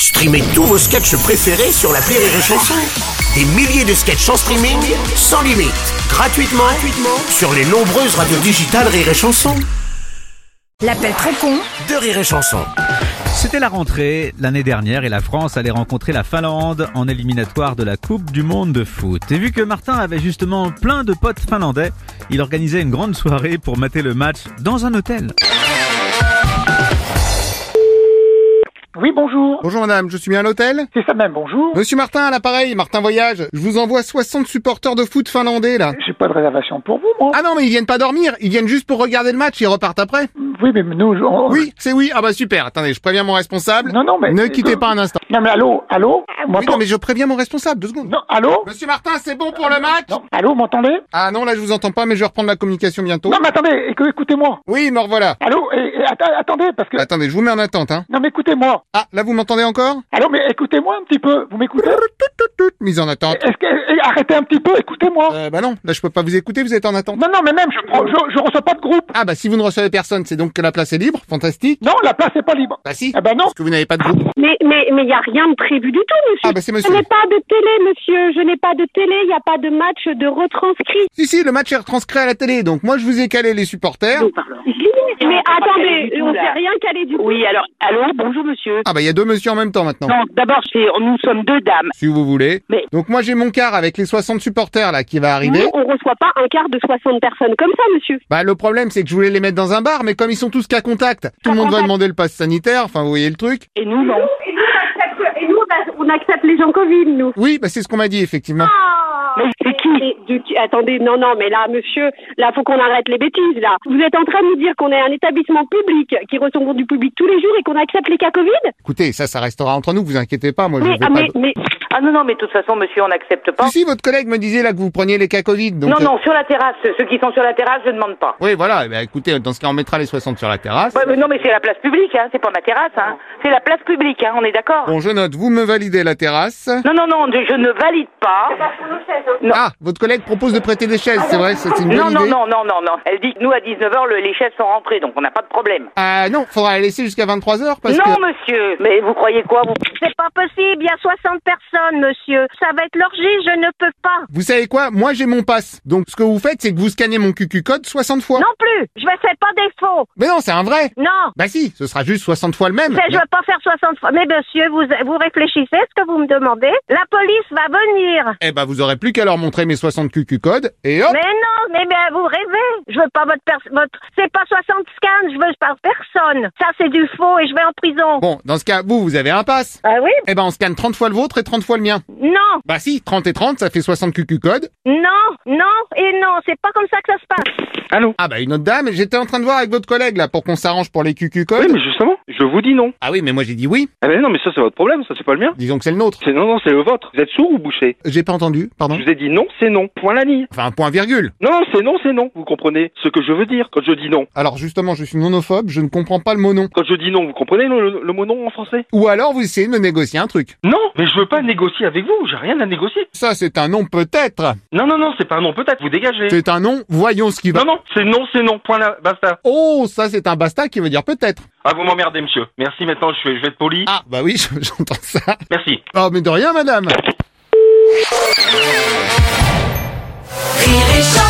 Streamez tous vos sketchs préférés sur l'appli Rire et Chanson. Des milliers de sketchs en streaming, sans limite, gratuitement sur les nombreuses radios digitales Rire et Chanson. L'appel trop con de Rire et Chanson. C'était la rentrée l'année dernière et la France allait rencontrer la Finlande en éliminatoire de la Coupe du Monde de foot. Et vu que Martin avait justement plein de potes finlandais, il organisait une grande soirée pour mater le match dans un hôtel. Oui, bonjour. Bonjour madame, je suis bien à l'hôtel? C'est ça même, bonjour. Monsieur Martin à l'appareil, Martin Voyage. Je vous envoie 60 supporters de foot finlandais là. J'ai pas de réservation pour vous, moi. Ah non mais ils viennent pas dormir, ils viennent juste pour regarder le match, ils repartent après. Oui, mais nous... Oui, c'est oui. Ah bah super, attendez, je préviens mon responsable. Non, mais... Ne quittez pas un instant. Non, mais allô Oui, non mais je préviens mon responsable, 2 secondes. Non, allô? Monsieur Martin, c'est bon pour le match? Non, allô, m'entendez? Ah non, là je vous entends pas, mais je vais reprendre la communication bientôt. Non, mais attendez, écoutez-moi. Oui, me revoilà. Allô, attendez, parce que... Attendez, je vous mets en attente, hein. Non, mais écoutez-moi. Ah, là vous m'entendez encore? Allô, mais écoutez-moi un petit peu. Vous m'écoutez? Mise en attente. Arrêtez un petit peu, écoutez-moi. Bah non, là je peux pas vous écouter, vous êtes en attente. Non, mais même, je reçois pas de groupe. Ah bah si vous ne recevez personne, c'est donc que la place est libre, fantastique. Non, la place est pas libre. Bah si. Ah bah non. Parce que vous n'avez pas de groupe. Mais y a rien de prévu du tout, monsieur. Ah bah c'est monsieur. Je n'ai pas de télé, monsieur. Je n'ai pas de télé. Il n'y a pas de match de retranscrit. Si, le match est retranscrit à la télé, donc moi je vous ai calé les supporters. Mais attendez, on s'est rien calé du tout. Oui, alors, allô, bonjour monsieur. Ah bah il y a 2 monsieur en même temps maintenant. Non, d'abord, nous sommes 2 dames. Si vous voulez. Mais- Donc moi j'ai mon car avec les 60 supporters là qui va arriver. Nous, on reçoit pas un quart de 60 personnes comme ça, monsieur. Bah le problème c'est que je voulais les mettre dans un bar, mais comme ils sont tous cas contact, tout le monde va demander le pass sanitaire, enfin vous voyez le truc. Et nous, non. Et nous, on accepte les gens Covid, nous. Oui, bah c'est ce qu'on m'a dit effectivement. Mais c'est qui? Attendez, non, mais là, monsieur, là, faut qu'on arrête les bêtises, là. Vous êtes en train de nous dire qu'on est un établissement public qui reçoit du public tous les jours et qu'on accepte les cas Covid? Écoutez, ça restera entre nous, vous inquiétez pas, moi je vais pas... Ah non, mais de toute façon, monsieur, on n'accepte pas. Si, votre collègue me disait là que vous preniez les cas Covid, donc... Non, sur la terrasse. Ceux qui sont sur la terrasse, je demande pas. Oui, voilà, eh ben, écoutez, dans ce cas on mettra les 60 sur la terrasse. Ouais, mais non, mais c'est la place publique, hein. C'est pas ma terrasse, hein. C'est la place publique, hein. On est d'accord? Bon, je note, vous me validez la terrasse. Non, je ne valide pas. Non. Ah, votre collègue propose de prêter des chaises, c'est vrai, c'est une bonne Non. idée. Elle dit que nous, à 19h, les chaises sont rentrées, donc on n'a pas de problème. Ah non, faudra les laisser jusqu'à 23h parce Non, que... monsieur. Mais vous croyez quoi, vous? C'est pas possible, il y a 60 personnes, monsieur. Ça va être l'orgie, je ne peux pas. Vous savez quoi? Moi j'ai mon pass. Donc ce que vous faites, c'est que vous scannez mon QQ code 60 fois. Non plus, je ne fais pas des faux. Mais non, c'est un vrai. Non. Bah si, ce sera juste 60 fois le même. Je ne veux pas faire 60 fois. Mais monsieur, vous réfléchissez à ce que vous me demandez. La police va venir. Eh ben vous aurez plus qu'à leur montrer mes 60 QQ codes et hop. Mais non, mais vous rêvez. Je veux pas votre c'est pas 60 scans, je veux pas personne. Ça c'est du faux et je vais en prison. Bon, dans ce cas, vous avez un pass. Ah oui? Eh ben on scanne 30 fois le vôtre et 30 fois le mien. Non, Bah si, 30 et 30, ça fait 60 QQ codes. non, c'est pas comme ça que ça se passe. Allô? Ah bah une autre dame, j'étais en train de voir avec votre collègue là pour qu'on s'arrange pour les QQ codes. Oui, mais justement, je vous dis non. Ah oui, mais moi j'ai dit oui. Ah mais non, mais ça c'est votre problème, ça c'est pas le mien. Disons que c'est le nôtre. Non, c'est le vôtre. Vous êtes sourd ou bouché? J'ai pas entendu, pardon. Je vous ai dit non, c'est non. Point la ligne. Enfin, point virgule. Non, c'est non, c'est non. Vous comprenez ce que je veux dire quand je dis non? Alors justement, je suis nonophobe, je ne comprends pas le mot non. Quand je dis non, vous comprenez le mot non en français? Ou alors vous essayez de me négocier un truc. Non, mais je veux pas négocier avec vous, j'ai rien à négocier. Ça c'est un non peut-être. Non, c'est pas un non peut-être, vous dégagez. C'est un non, voyons ce qui va. Non, c'est non, point là, basta. Oh, ça c'est un basta qui veut dire peut-être. Ah, vous m'emmerdez, monsieur. Merci, maintenant je vais être poli. Ah, bah oui, j'entends ça. Merci. Oh, mais de rien, madame. Rire et Chanson.